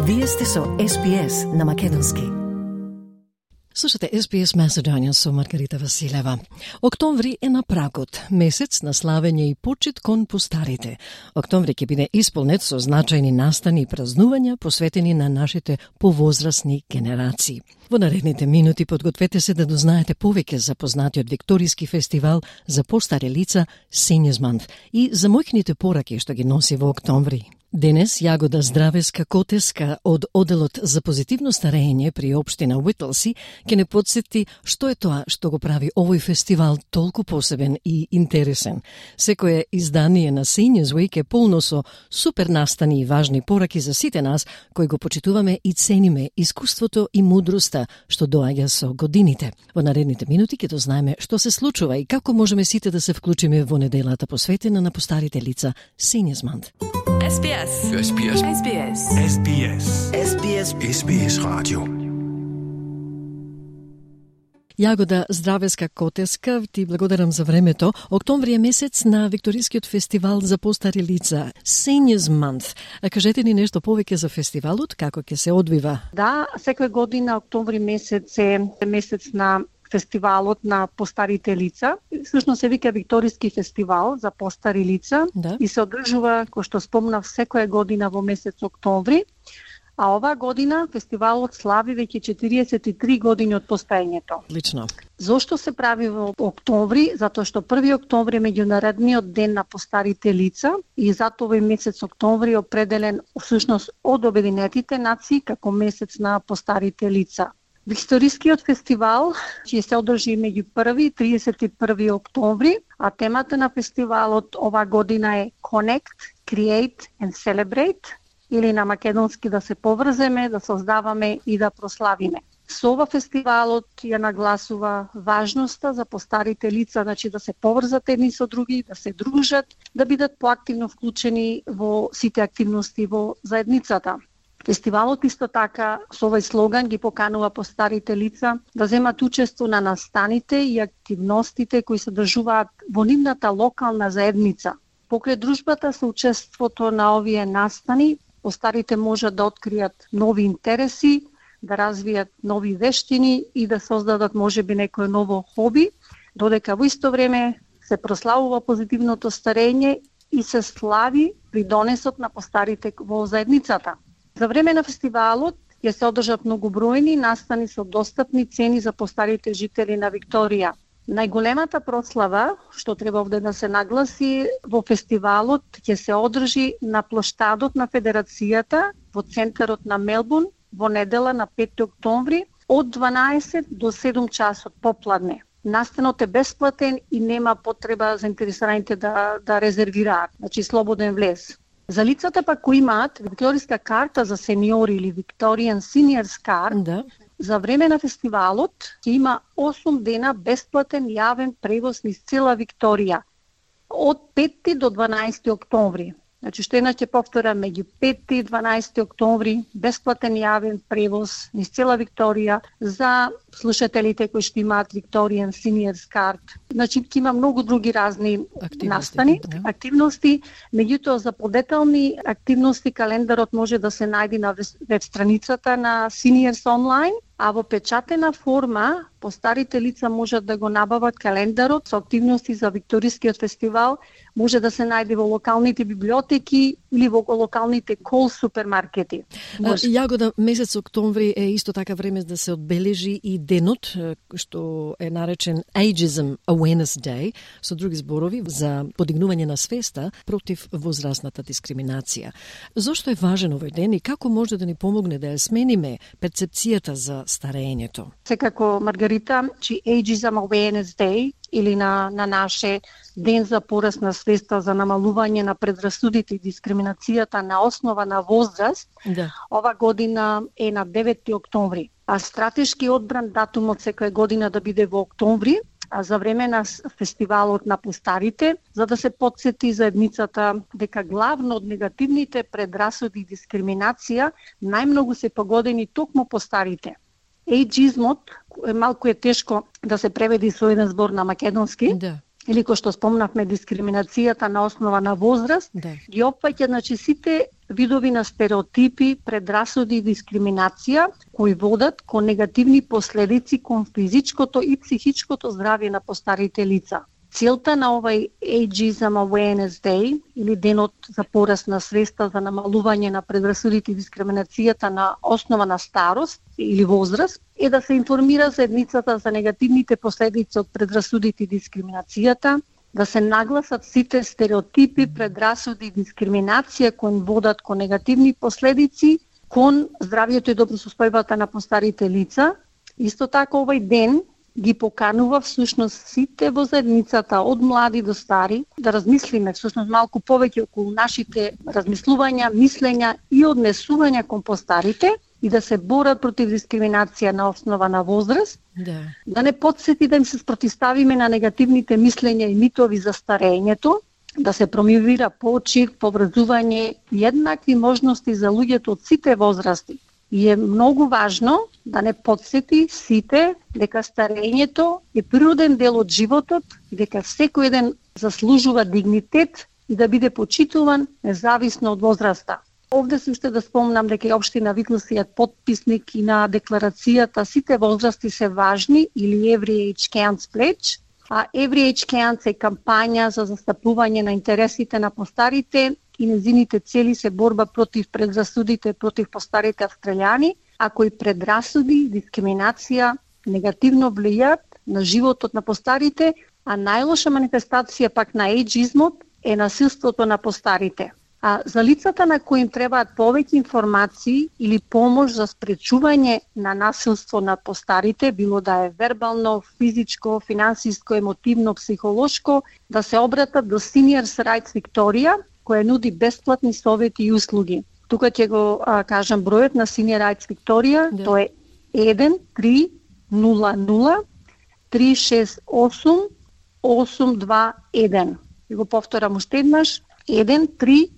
Вие сте со SPS на македонски. Слушате SPS Macedonian со Маргарита Василева. Октомври е на прагот, месец на славење и почит кон постарите. Октомври ќе биде исполнет со значајни настани и празнувања посветени на нашите повозрасни генерации. Во наредните минути подгответе се да дознаете повеќе за познатиот викториски фестивал за постари лица Seniors Month и за моќните пораки што ги носи во октомври. Денес Јагода Здравеска Котеска од Оделот за позитивно старење при општина Уитлси ќе не подсети што е тоа што го прави овој фестивал толку посебен и интересен. Секое издание на Seniors Week е полно со супер настани и важни пораки за сите нас кои го почитуваме и цениме искуството и мудроста што доаѓа со годините. Во наредните минути ќе дознаеме што се случува и како можеме сите да се вклучиме во неделата посветена на постарите лица Seniors Month. SBS. SBS. SBS. SBS. SBS. SBS Radio. Јагода Здравеска Котеска, ти благодарам за времето. Октомври е месец на Викторискиот фестивал за постари лица Seniors Month. А кажете ни нешто повеќе за фестивалот, како ќе се одвива? Да, секоја година октомври месец е месец на фестивалот на постарите лица. Всушност се вика Викториски фестивал за постари лица и се одржува, кој што спомнав, секоја година во месец октомври. А оваа година фестивалот слави веќе 43 години од постоењето. Лично. Зошто се прави во октомври? Затоа што 1 октомври е меѓународниот ден на постарите лица и затоа овој месец октомври е определен всушност од Обединетите нации како месец на постарите лица. Викторискиот фестивал ќе се одржи меѓу 1 и 31 октомври, а темата на фестивалот оваа година е Connect, Create and Celebrate, или на македонски да се поврземе, да создаваме и да прославиме. Со ова фестивалот ја нагласува важноста за постарите лица, значи да се поврзат едни со други, да се дружат, да бидат поактивно вклучени во сите активности во заедницата. Фестивалот исто така со овој слоган ги поканува постарите лица да земат учество на настаните и активностите кои се држуваат во нивната локална заедница. Покрај дружбата со учеството на овие настани, постарите можат да откријат нови интереси, да развијат нови вештини и да создадат можеби некое ново хоби, додека во исто време се прославува позитивното старење и се слави придонесот на постарите во заедницата. За време на фестивалот ќе се одржат многобројни настани со достапни цени за постарите жители на Викторија. Најголемата прослава, што треба овде да се нагласи, во фестивалот ќе се одржи на плоштадот на Федерацијата во центарот на Мелбурн во недела на 5 октомври од 12 до 7 часот попладне. Настанот е бесплатен и нема потреба заинтересираните да резервираат, значи слободен влез. За лицата пак кои имаат викториска карта за сениори или Victorian Seniors Card, за време на фестивалот ќе има 8 дена бесплатен јавен превоз низ цела Викторија од 5 до 12 октомври. Значи што иначе повторам, меѓу 5 и 12 октомври бесплатен јавен превоз низ цела Викторија за слушателите кои што имаат Victorian Seniors Card. Значи ќе има многу други разни активности, меѓутоа за подетални активности календарот може да се најде на веб страницата на Seniors Online, а во печатена форма постарите лица можат да го набават календарот со активности за Викторискиот фестивал, може да се најде во локалните библиотеки или во локалните кол супермаркети. Јагода, месец октомври е исто така време да се одбележи и денот што е наречен Ageism Awareness Day, со други зборови за подигнување на свеста против возрастната дискриминација. Зошто е важен овој ден и како може да ни помогне да ја смениме перцепцијата за старењето? Секако, Маргарита, Ageism Awareness Day или на наше Ден за пораст на свеста за намалување на предрасудите и дискриминацијата на основа на возраст, ова година е на 9 октомври. А стратешки одбран датумот секоја година да биде во октомври, а за време на фестивалот на постарите, за да се подсети заедницата дека главно од негативните предрасуди и дискриминација најмногу се погодени токму постарите. Ејџизмот малку е тешко да се преведи со еден збор на македонски. или кој што спомнавме дискриминацијата на основа на возраст, ги опфаќа сите видови на стереотипи, предрасуди и дискриминација кои водат кон негативни последици кон физичкото и психичкото здравје на постарите лица. Целта на овај Ageism Awareness Day или денот за пораст на свеста за намалување на предрасудите и дискриминацијата на основа на старост или возраст е да се информира заедницата за негативните последици од предрасудите и дискриминацијата, да се нагласат сите стереотипи, предрасуди и дискриминација кои водат кон негативни последици кон здравјето и добросостојбата на постарите лица. Исто така овај ден ги поканува всушност сите во заедницата од млади до стари да размислиме всушност малку повеќе околу нашите размислувања, мислења и однесувања кон постарите и да се борат против дискриминација на основа на возраст, да не подсети да им се спротивставиме на негативните мислења и митови за старењето, да се промовира почит, поврзување и еднакви можности за луѓето од сите возрасти. И е многу важно да не подсети сите дека старењето е природен дел од животот и дека секој еден заслужува дигнитет и да биде почитуван независно од возраста. Овде се уште да спомнам дека и општина Витлоси е потписник и на декларацијата Сите возрасти се важни или Every Age Counts Pledge, а Every Age Counts е кампања за застапување на интересите на постарите и незините цели се борба против предрасудите против постарите австралијани, а кои предрасуди и дискриминација негативно влијаат на животот на постарите, а најлоша манифестација пак на ејджизмот е насилството на постарите. А за лицата на кои им требаат повеќе информации или помош за спречување на насилство на постарите, било да е вербално, физичко, финансиско, емотивно, психолошко, да се обратат до Seniors Rights Victoria, која нуди бесплатни совети и услуги. Тука ќе го кажам бројот на Senior Rights Victoria, тоа е 1300 368 821. И го повторам уште еднаш, 1300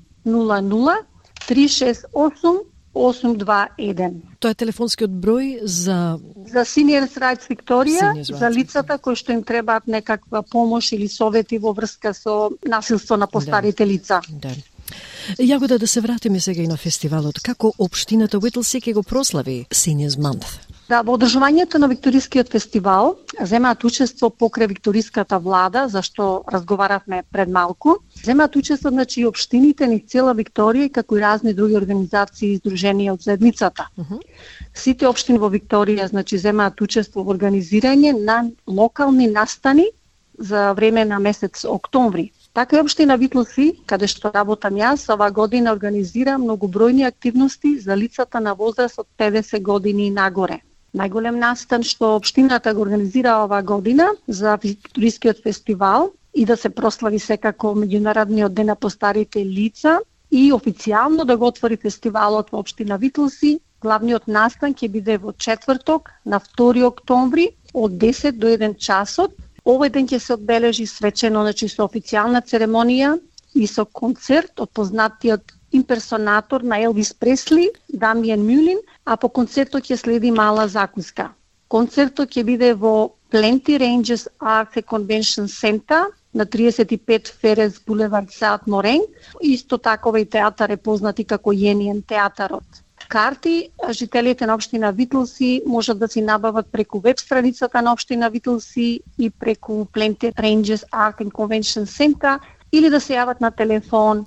368 821. Тоа е телефонскиот број за Seniors Rights Victoria, за лицата кои што им требаат некаква помош или совети во врска со насилство на постарите лица. Јагода, да се вратиме сега и на фестивалот. Како општината Уитлси ќе го прослави Seniors Month? Да, во одржувањето на Викторискиот фестивал земаат учество покрај Викториската влада, за што разговаравме пред малку. Земаат учество и општините низ цела Викторија, како и разни други организации и здруженија од заедницата. Сите општини во Викторија земаат учество во организирање на локални настани за време на месец октомври. Така и општина Витлоси, каде што работам јас, ова година организира многобројни активности за лицата на возраст од 50 години и нагоре. Најголем настан што општината го организира ова година за Викторискиот фестивал и да се прослави секако меѓународниот ден на постарите лица и официјално да го отвори фестивалот во општина Витлоси. Главниот настан ќе биде во четврток на 2 октомври од 10 до 1 часот. Овој ден ќе се одбележи свечено, со официјална церемонија и со концерт од познатиот имперсонатор на Елвис Пресли, Дамиен Мюлин, а по концертот ќе следи мала закуска. Концертот ќе биде во Plenty Ranges Arts and Convention Center на 35 Ферес Булевард Саут Морен. Исто така овој театар е познат и како Јениен театарот. Карти жителите на општина Витлоси можат да си набават преку веб страницата на општина Витлоси и преку Plenty Ranges Arts and Convention Center или да се јават на телефон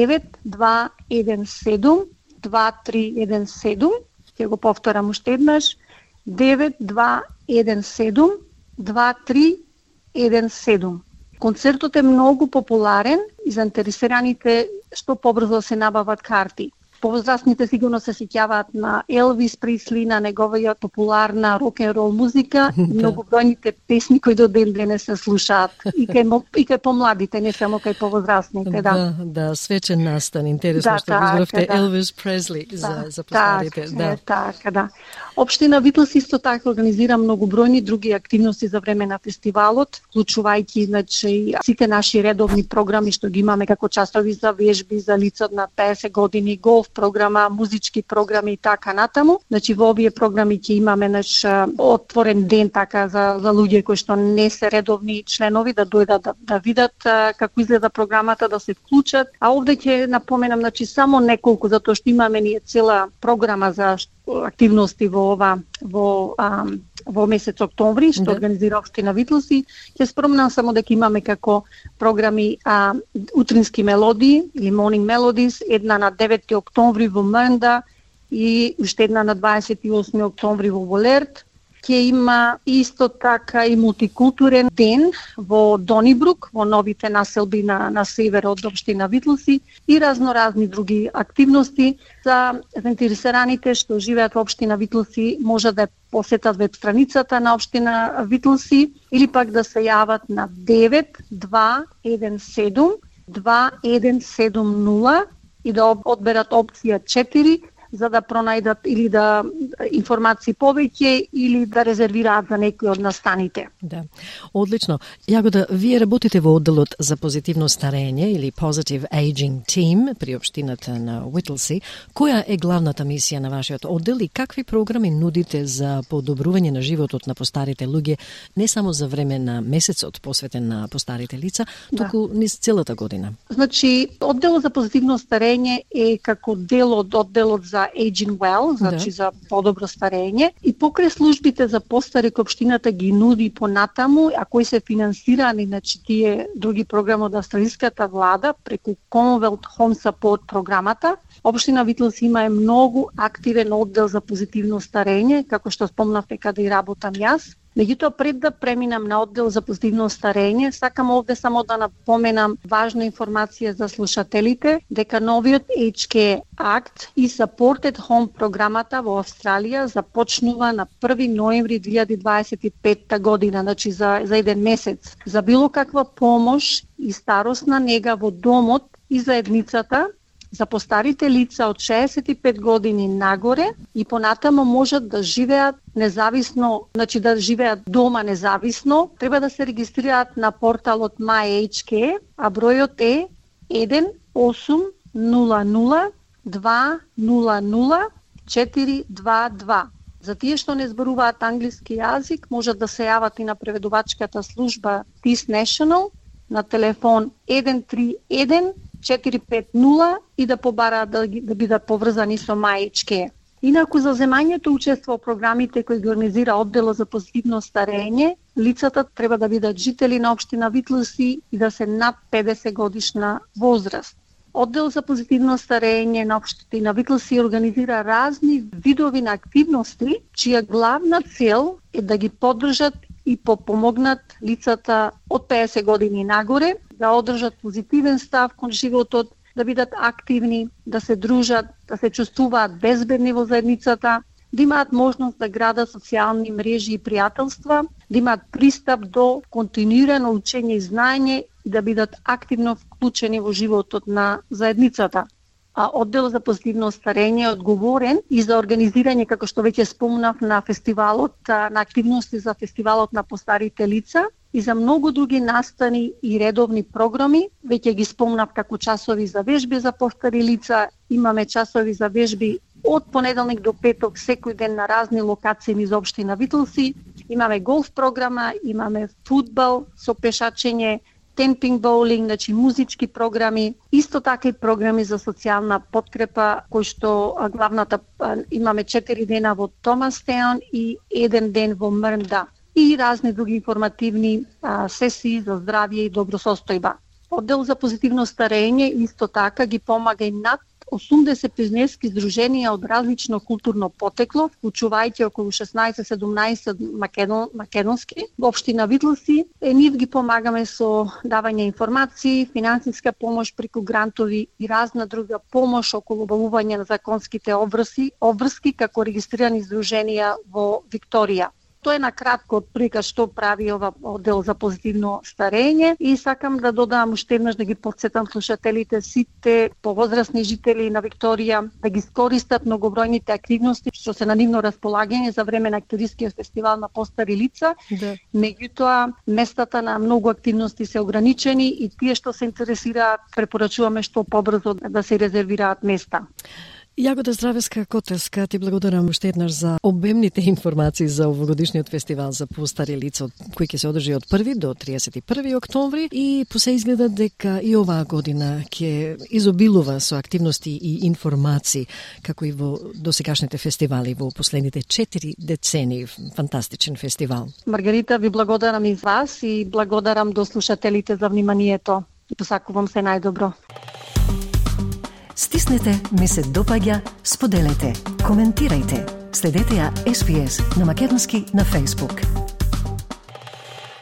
9217 2317. Ќе го повторам уште еднаш, 9217 2317. Концертот е многу популарен и заинтересираните што побрзо се набават карти. Повозрастните сигурно се сеќаваат на Елвис Пресли, на неговиот популарна рок-н-рол музика, многобројните песни кои до ден денес се слушаат и кај помладите, не само кај повозрастните, Да, свечен настан, интересно што избравте Елвис Пресли за постарите. Така. Општина Витлоси исто така организира многобројни други активности за време на фестивалот, вклучувајќи сите наши редовни програми што ги имаме, како часови за вежби за лица на 50 години, голф голф програма, музички програми и така натаму. Значи во овие програми ќе имаме отворен ден така за луѓе кои што не се редовни членови да дојдат да видат како изгледа програмата, да се вклучат. А овде ќе напоменам само неколку, затоа што имаме ние цела програма за активности во месец октомври, што организира општина Витлоси. Ќе спомнам само дека имаме како програми утрински мелодии или morning melodies, една на 9 октомври во Мрнда и уште една на 28 октомври во Волерт. Ќе има исто така и мултикултурен ден во Донибрук, во новите населби на север од општина Витлоси и разноразни други активности. За заинтересираните што живеат во општина Витлоси може да посетат веб страницата на општина Витлоси или пак да се јават на 9217 2170 и да одберат опција 4 за да пронајдат или да информации повеќе или да резервираат за некои од настаните. Да. Одлично. Јагода, вие работите во одделот за позитивно старење или Positive Aging Team при општината на Уитлси. Која е главната мисија на вашиот оддел и какви програми нудите за подобрување на животот на постарите луѓе не само за време на месецот посветен на постарите лица, туку низ целата година? Значи, одделот за позитивно старење е како дел од одделот за Aging Well, значи за подобро старење, и покрај службите за постари кои општината ги нуди понатаму, а кои се финансирани, значи тие други програми од австралиската влада преку Commonwealth Home Support програмата, општина Витлоси има многу активен оддел за позитивно старење, како што спомнавте каде и работам јас. Меѓутоа, пред да преминам на оддел за позитивно старење, сакам овде само да напоменам важна информација за слушателите, дека новиот HK Act и Supported Home програмата во Австралија започнува на 1 ноември 2025 година, значи за еден месец. За било каква помош и старосна нега во домот и заедницата, за постарите лица од 65 години нагоре и понатамо можат да живеат независно, значи да живеат дома независно, треба да се регистрираат на порталот MyHK, а бројот е 1800-200-422. За тие што не зборуваат англиски јазик, можат да се јават и на преведувачката служба TIS National на телефон 131-450 и да побараат да бидат поврзани со MyHK. Инаку за земањето учество во програмите кои ги организира одделот за позитивно старење, лицата треба да бидат жители на општина Витлоси и да се над 50 годишна возраст. Оддел за позитивно старење на општина Витлоси организира разни видови на активности, чија главна цел е да ги поддржат и помогнат лицата од 50 години нагоре, да одржат позитивен став кон животот, да бидат активни, да се дружат, да се чувствуваат безбедни во заедницата, да имаат можност да градат социјални мрежи и пријателства, да имаат пристап до континуирано учење и знаење и да бидат активно вклучени во животот на заедницата. А оддел за позитивно старење е одговорен и за организирање, како што веќе спомнав, на фестивалот, на активности за фестивалот на постарите лица и за многу други настани и редовни програми. Веќе ги спомнав како часови за вежби за постари лица. Имаме часови за вежби од понеделник до петок секој ден на разни локации низ општина Витлоси. Имаме голф програма, имаме фудбал со пешачење, темпинг боулинг, значи музички програми, исто така и програми за социјална подкрепа, кои што главната имаме 4 дена во Томастаун и 1 ден во Мрнда и разни други информативни сесии за здравје и добросостојба. Оддел за позитивно старење исто така ги помага и над 80 пензионерски здруженија од различно културно потекло, вклучувајќи околу 16-17 македонски во општина Витлоси. Нив ги помагаме со давање информации, финансиска помош преку грантови и разна друга помош околу обавување на законските обврски како регистрирани здруженија во Викторија. Тоа е на кратко отприка што прави ова оддел за позитивно старење и сакам да додам уште еднаш да ги потсетам слушателите сите повозрасни жители на Викторија да ги искористат многобројните активности што се на нивно располагање за време на акторискиот фестивал на постари лица. Меѓутоа местата на многу активности се ограничени и тие што се интересираат препорачуваме што побрзо да се резервираат места. Јагода Здравеска Котевска, ти благодарам уште еднаш за обемните информации за овогодишниот фестивал за постари лица кој ќе се одржи од 1 до 31 октомври и се изгледа дека и оваа година ќе изобилува со активности и информации како и во досегашните фестивали во последните 4 децении. Фантастичен фестивал. Маргарита, ви благодарам и вас и благодарам до слушателите за вниманието. Посакувам се најдобро. Стиснете, ми се допаѓа, споделете, коментирајте. Следете ја SPS на македонски на Facebook.